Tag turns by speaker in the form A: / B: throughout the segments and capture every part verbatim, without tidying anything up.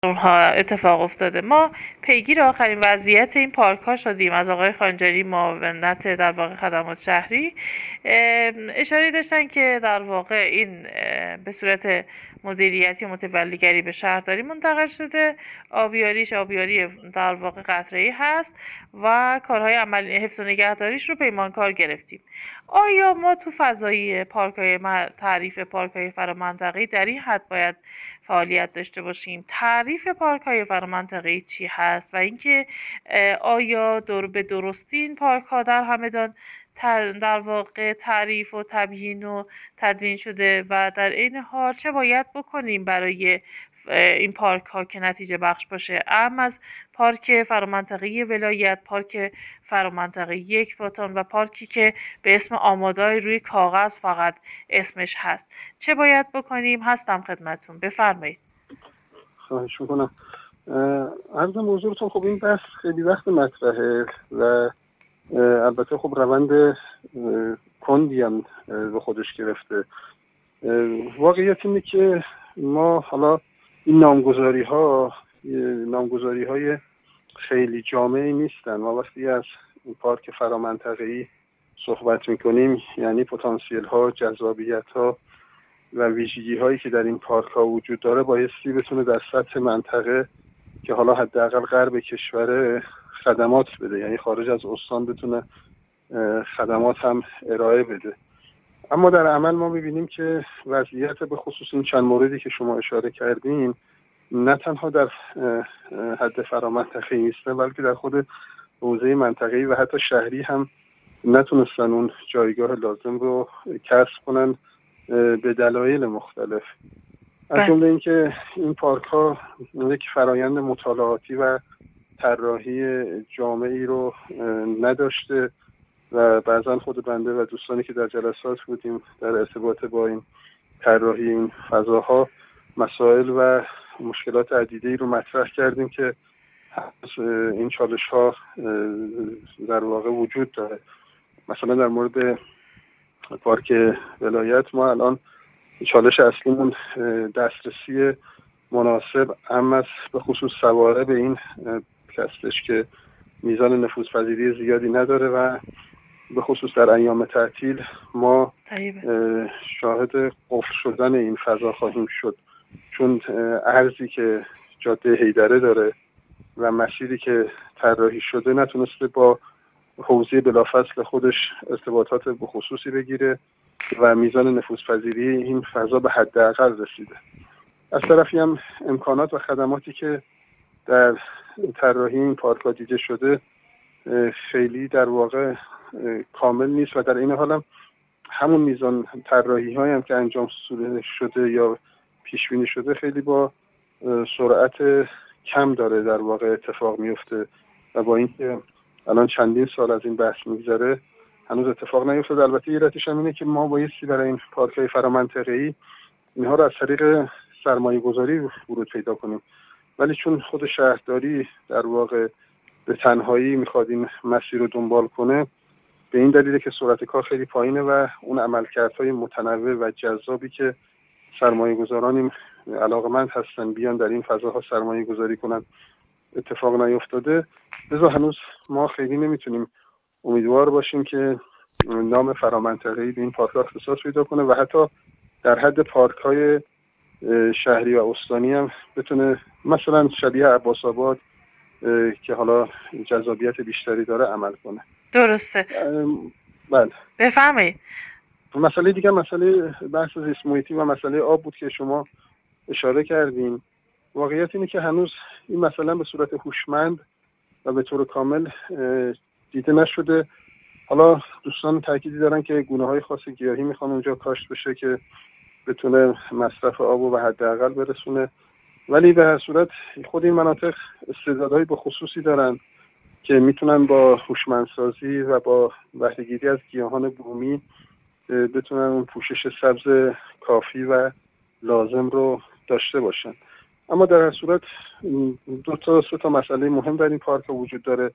A: اونها اتفاق افتاده. ما پیگیر آخرین وضعیت این پارک ها شدیم از آقای خانجری، معاونت در واقع خدمات شهری. اشاره داشتن که در واقع این به صورت مدیریتی متولیگری به شهرداری منتقل شده، آبیاریش آبیاری در واقع قطره‌ای هست و کارهای عملی حفظ و نگهداریش رو پیمانکار گرفتیم. آیا ما تو فضای پارک‌های تعریف پارک‌های فرامنطقه‌ای در این حد باید فعالیت داشته باشیم؟ تعریف پارک‌های فرامنطقه‌ای چی هست و اینکه آیا دور به درستی این پارک‌ها در همدان در واقع تعریف و تبیین و تدوین شده و در این حال چه باید بکنیم برای این پارک ها که نتیجه بخش باشه؟ اما از پارک فرامنطقه‌ای ولایت، پارک فرامنطقه یک واتان و پارکی که به اسم آمادای روی کاغذ فقط اسمش هست، چه باید بکنیم؟ هستم خدمتون، بفرمایید.
B: خواهش میکنم. عرض موضوعتون، خب این بحث خیلی وقت مطرحه و البته خب روند کندی هم به خودش گرفته. واقعیت اینه که ما حالا این نامگذاری ها نامگذاری های خیلی جامعی نیستن. ما وقتی از پارک فرامنطقه‌ای صحبت میکنیم یعنی پتانسیل ها، جذابیت ها و ویژگی هایی که در این پارک ها وجود داره بایستی بتونه در سطح منطقه که حالا حداقل غرب کشور خدمات بده، یعنی خارج از استان بتونه خدمات هم ارائه بده. اما در عمل ما میبینیم که وضعیت به خصوص این چند موردی که شما اشاره کردین نه تنها در حد فرامنطقه‌ای نیستن، بلکه در خود حوزه منطقه‌ای و حتی شهری هم نتونستن اون جایگاه لازم رو کسب کنن به دلایل مختلف. از جمله اینکه این پارک ها یک فرایند مطالعاتی و طراحی جامعی رو نداشته و بعضا خود بنده و دوستانی که در جلسات بودیم در ارتباط با این طراحی این فضاها مسائل و مشکلات عدیده‌ای رو مطرح کردیم که این چالش ها در واقع وجود داره. مثلا در مورد پارک ولایت ما الان چالش اصلیمون دسترسی مناسب اما از به خصوص سواره به این هستش که میزان نفوذپذیری زیادی نداره و به خصوص در ایام تعطیل ما شاهد قفل شدن این فضا خواهیم شد، چون ارزی که جاده حیدره داره و مسیری که طراحی شده نتونسته با حوزه بلافاصله خودش ارتباطات به خصوصی بگیره و میزان نفوذپذیری این فضا به حداقل رسیده. از طرفی هم امکانات و خدماتی که در طراحی این پارک‌ها دیده شده خیلی در واقع کامل نیست و در این حال هم همون میزان طراحی هایی هم که انجام شده یا پیش بینی شده خیلی با سرعت کم داره در واقع اتفاق میفته و با اینکه الان چندین سال از این بحث میگذره هنوز اتفاق نیفتاده. البته ایرادش هم اینه که ما بایستی برای این پارک‌های فرامنطقه‌ای اینها رو از طریق سرمایه گذاری ورود پیدا کنیم، ولی چون خود شهرداری در واقع به تنهایی میخواد این مسیر رو دنبال کنه، به این دلیله که سرعت کار خیلی پایینه و اون عملکردهای متنوع و جذابی که سرمایه گذاران علاقمند هستن بیان در این فضاها سرمایه گذاری کنن اتفاق نیفتاده. لذا هنوز ما خیلی نمیتونیم امیدوار باشیم که نام فرامنطقه‌ای به این پارک اختصاص پیدا کنه و حتی در حد پارک‌های شهری و استانی هم بتونه مثلا شبیه عباس آباد که حالا جذابیت بیشتری داره عمل کنه.
A: درسته.
B: بله.
A: بفرمایید.
B: مسئله دیگه مسئله بحث زیست محیطی و مسئله آب بود که شما اشاره کردین. واقعیت اینه که هنوز این مسئله به صورت هوشمند و به طور کامل دیده نشده. حالا دوستان تأکیدی دارن که گونه‌های خاص گیاهی میخوان اونجا کاشت بشه که بتونه مصرف آب رو به حداقل برسونه، ولی به هر صورت خود این مناطق استعدادهای به خصوصی دارن که میتونن با هوشمندسازی و با بهره‌گیری از گیاهان بومی بتونن اون پوشش سبز کافی و لازم رو داشته باشن. اما در هر صورت دو تا سه تا مسئله مهم در این پارک وجود داره،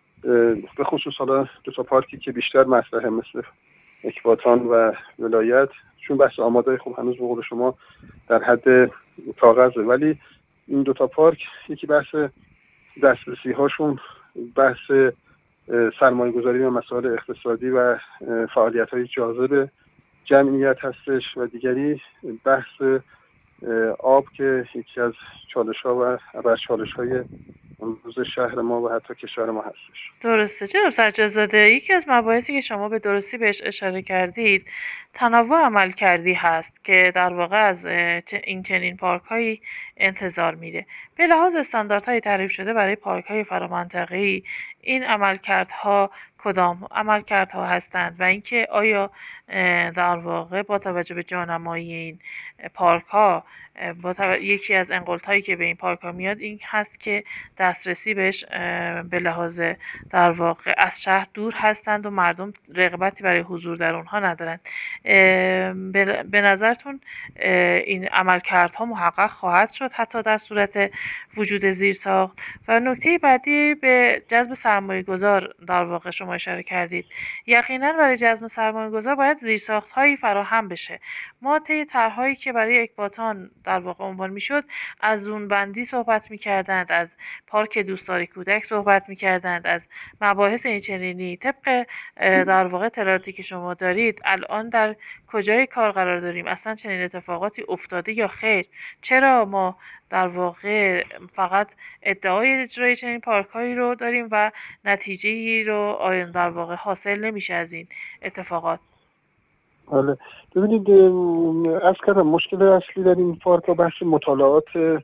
B: به خصوص حالا دو تا پارکی که بیشتر مطرحه مثل اکباتان و ولایت، چون بحث آمادای خوب هنوز به قول شما در حد کاغذه، ولی این دوتا پارک، یکی بحث دسترسی هاشون، بحث سرمایه گذاری و مسائل اقتصادی و فعالیت های جاذب جمعیت هستش و دیگری بحث آب که یکی از چالش ها و ابرز چالش های امروز شهر ما و حتی کشور ما هستش.
A: درسته. جناب سجادزاده، یکی از مباحثی که شما به درستی بهش اشاره کردید تنوع عمل کردی هست که در واقع از این چنین پارک هایی انتظار میره. به لحاظ استانداردهای تعریف شده برای پارک های فرامنطقه‌ای این عملکردها کدام عملکردها هستند و اینکه آیا در واقع با توجه به جانمایی این پارک ها با توجه... یکی از انقلت‌هایی که به این پارک ها میاد این هست که دسترسی بهش به لحاظ در واقع از شهر دور هستند و مردم رغبتی برای حضور در اونها ندارند. به نظرتون این عملکردها محقق خواهد شد حتی در صورت وجود زیرساخت؟ و نکته بعدی به جذب سرمایه گذار در واقع شما اشاره کردید. یقینا برای جذب سرمایه گذار باید زیرساخت هایی فراهم بشه. ما طی طرحهایی که برای اکباتان در واقع عنوان میشد از اون بندی صحبت میکردند، از پارک دوستداری کودک صحبت میکردند، از مباحث اینچنینی. طبق در واقع اطلاعاتی که شما دارید الان در کجای کار قرار داریم؟ اصلا چنین اتفاقاتی افتاده یا خیر؟ چرا ما در واقع فقط ادعای اجرای چنین پارک هایی رو داریم و نتیجه‌ای رو در واقع حاصل نمیشه از این اتفاقات؟
B: بله، ببینید از کردم مشکل اصلی در این پارک ها بحث مطالعات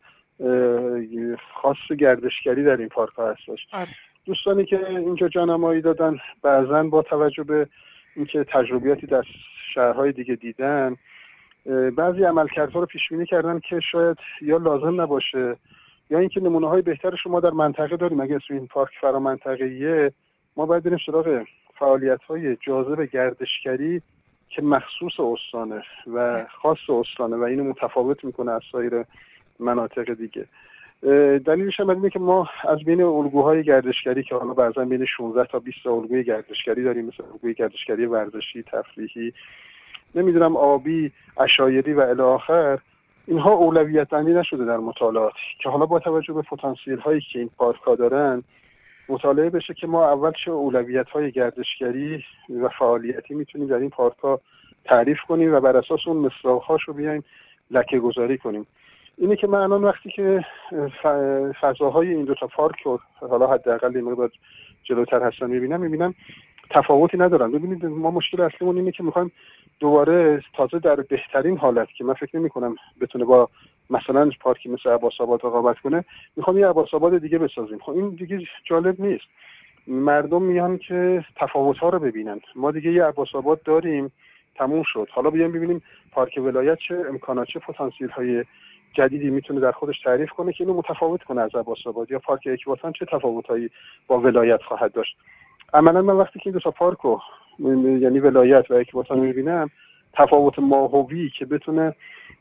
B: خاص گردشگری در این پارک ها هستش.
A: آره.
B: دوستانی که اینجا جانمایی دادن بعضن با توجه به اینکه تجربیاتی در شهرهای دیگه دیدن بعضی عملکردها رو پیش بینی کردن که شاید یا لازم نباشه یا اینکه نمونه های بهترش ما در منطقه داریم. اگه اسم این پارک فرامنطقه‌ایه ما باید بریم سراغ فعالیت های جاذب گردشگری که مخصوص استانه و خاص استانه و اینو متفاوت میکنه از سایر مناطق دیگه. دلیلش هم اینه که ما از بین الگوهای گردشگری که حالا بعضا بین شانزده تا بیست تا الگوی گردشگری داریم، مثل الگوی گردشگری ورزشی، تفریحی، نمیدونم آبی، عشایری و الی آخر، اینها اولویت بندی نشده در مطالعات که حالا با توجه به پتانسیل هایی که این پارک ها دارن مطالعه بشه که ما اول چه اولویت های گردشگری و فعالیتی میتونیم در این پارک ها تعریف کنیم و بر اساس اون مصداق هاش رو بیایم لکه گذاری کنیم. اینه که من الان وقتی که فضاهای این دو تا پارک رو حالا حداقل این مقدار جلوتر هستن میبینم میبینم تفاوتی ندارن. ببینید ما مشکل اصلیمون اینه که میخوایم دوباره تازه در بهترین حالت که من فکر نمی‌کنم بتونه با مثلا پارکی مثل عباس‌آباد رقابت کنه، میخوام یه عباس‌آباد دیگه بسازیم. خب این دیگه جالب نیست. مردم میان که تفاوت‌ها رو ببینن. ما دیگه یه عباس‌آباد داریم، تموم شد. حالا بیایم ببینیم پارک ولایت چه امکانات، چه پتانسیل‌های جدیدی میتونه در خودش تعریف کنه که اینو متفاوت کنه از عباس‌آباد، یا پارک اکباتان چه تفاوت‌هایی با ولایت خواهد داشت. عملاً من وقتی که این دو تا پارک رو یعنی ولایت و اکباتان می‌بینم، تفاوت ماهوی که بتونه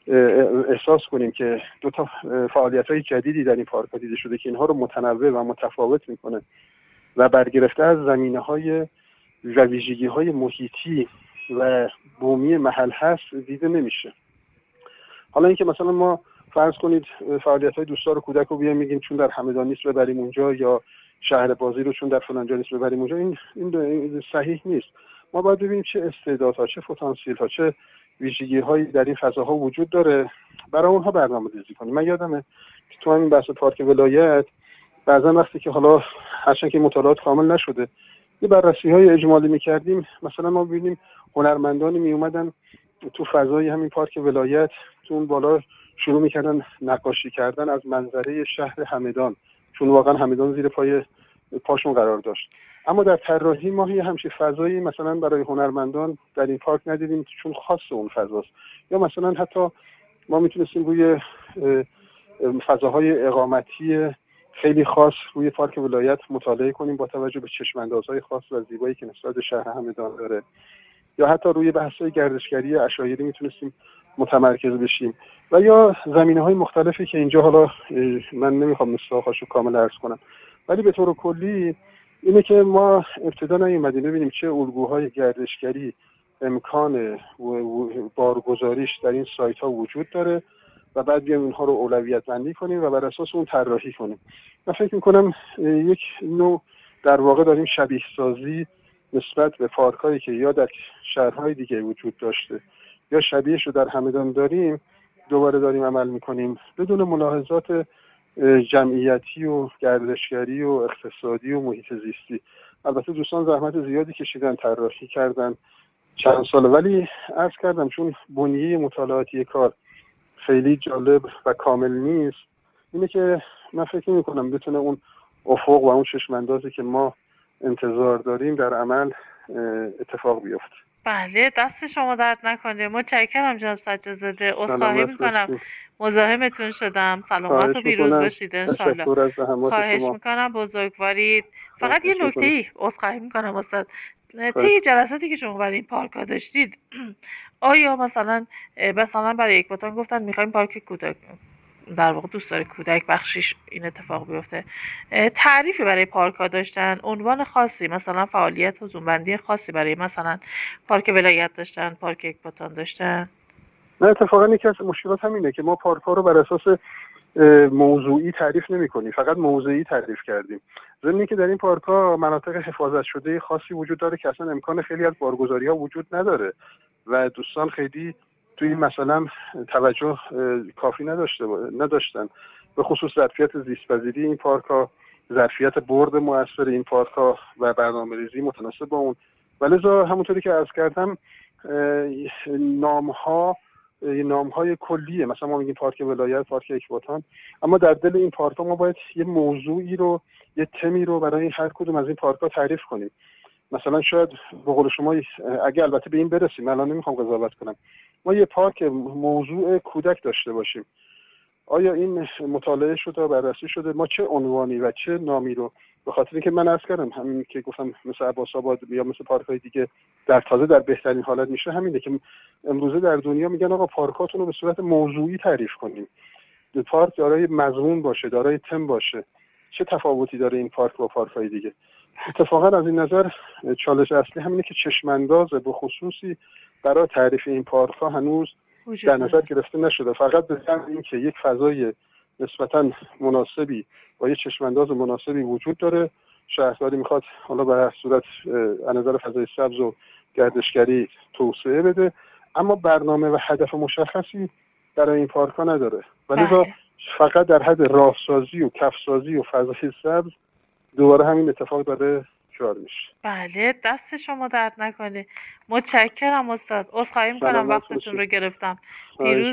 B: احساس کنیم که دو تا فعالیت‌های جدیدی در این پارک‌ها دیده شده که اینها رو متنوع و متفاوت می‌کنه و برگرفته از زمینه‌های و ویژگی‌های محیطی و بومی محل هست دیده نمیشه. حالا اینکه مثلا ما فرض کنید فعالیت‌های دوستدار کودک رو بیایم میگیم چون در همدان نیست ببریم اونجا، یا شهر بازی رو چون در فلان جا نیست ببریم اونجا، این این صحیح نیست. ما باید ببینیم چه استعدادها، چه پتانسیل‌ها، چه ویژگی‌هایی در این فضاها وجود داره، برای اونها برنامه‌ریزی کنیم. من یادمه که تو همین بحث پارک ولایت بعضا وقتی که حالا هرچند که مطالعات کامل نشده یه بررسی‌های اجمالی می‌کردیم، مثلا ما ببینیم هنرمندانی می‌اومدن تو فضای همین پارک ولایت تو اون بالا شروع می‌کردن نقاشی کردن از منظره شهر همدان، چون واقعا همدان زیر پای پاشون قرار داشت. اما در طراحی ما یه همچین فضایی مثلا برای هنرمندان در این پارک ندیدیم چون خاص اون فضاست. یا مثلا حتی ما میتونستیم روی فضاهای اقامتی خیلی خاص روی پارک ولایت مطالعه کنیم با توجه به چشم‌اندازهای خاص و زیبایی که نسبت به شهر همدان داره. یا حتی روی بحث‌های گردشگری عشایری میتونستیم متمرکز بشیم و یا زمینه‌های مختلفی که اینجا حالا من نمیخوام مصداقاشو کامل عرض کنم، ولی به طور کلی اینه که ما ابتدا نیومدیم ببینیم چه الگوهای گردشگری امکان بارگذاریش در این سایت ها وجود داره و بعد بیایم اونها رو اولویت بندی کنیم و بر اساس اون طراحی کنیم. من فکر میکنم یک نوع در واقع داریم شبیه سازی نسبت به پارکایی که یا در شهرهای دیگه وجود داشته یا شبیهش رو در همدان داریم دوباره داریم عمل میکنیم بدون ملاحظات جمعیتی و گردشگری و اقتصادی و محیط زیستی. البته دوستان زحمت زیادی کشیدن، طراحی کردن چند ساله، ولی عرض کردم چون بنیه مطالعاتی کار خیلی جالب و کامل نیست، اینه که من فکر میکنم بتونه اون افق و اون چشم اندازی که ما انتظار داریم در عمل اتفاق بیفته.
A: بله، دست شما درد نکنه. متشکرم جناب سجادزاده. عذرخواهی میکنم مزاحمتون شدم. سلامت و پیروز باشید انشالله. خواهش میکنم، بزرگوارید. فقط یه نکته ای عذرخواهی میکنم استاد، طی جلساتی که شما برای این پارک ها داشتید آیا مثلا مثلا برای یک باتان گفتن میخوایم پارک کودک، در واقع دوست داره کودک بخشیش این اتفاق بیفته، تعریفی برای پارک ها داشتن، عنوان خاصی مثلا فعالیت حضوربندی خاصی برای مثلا پارک ولایت داشتن، پارک اکباتان داشتن؟
B: نه، اتفاقا یکی از مشکلات همینه که ما پارک ها رو بر اساس موضوعی تعریف نمی کنیم، فقط موضعی تعریف کردیم. ضمن که در این پارک ها مناطق حفاظت شده خاصی وجود داره که اصلا امکان خیلی از بارگذاری ها وجود نداره و دوستان خیلی توی این مثلا توجه کافی نداشته نداشتن به خصوص ظرفیت زیست‌پذیری این پارک ها، ظرفیت برد مؤثر این پارک ها و برنامه‌ریزی متناسب با اون. ولذا همونطوری که عرض کردم نام ها نام های کلیه، مثلا ما میگیم پارک ولایت، پارک اکباتان، اما در دل این پارک ها ما باید یه موضوعی رو، یه تمی رو برای هر کدوم از این پارک ها تعریف کنیم. مثلا شاید به قول شما اگه البته به این برسیم، الان نمیخوام قضاوت کنم، ما یه پارک موضوع کودک داشته باشیم، آیا این مطالعه شده، بررسی شده؟ ما چه عنوانی و چه نامی رو، به خاطر اینکه من عرض کردم همین که گفتم مثل عباس آباد یا مثل پارک‌های دیگه در تازه در بهترین حالت میشه همینه که امروزه در دنیا میگن آقا پارکاتون رو به صورت موضوعی تعریف کنیم، پارک دارای مضمون باشه، دارای تم باشه. چه تفاوتی داره این پارک با پارک‌های دیگه؟ اتفاقا از این نظر چالش اصلی همینه که چشم‌انداز به خصوصی برای تعریف این پارک‌ها هنوز در نظر گرفته نشده. فقط به ذکر این که یک فضای نسبتاً مناسبی با یک چشم‌انداز مناسبی وجود داره، شهرداری میخواد حالا به هر صورت از نظر فضای سبز و گردشگری توسعه بده، اما برنامه و هدف مشخصی برای این پارک‌ها نداره. ولی فقط در حد راهسازی و کفسازی و فضای سبز دوباره همین اتفاق داره جار میشه.
A: بله، دست شما درد نکنه. متشکرم استاد. عذرخواهی میکنم وقتتون رو گرفتم. پیروز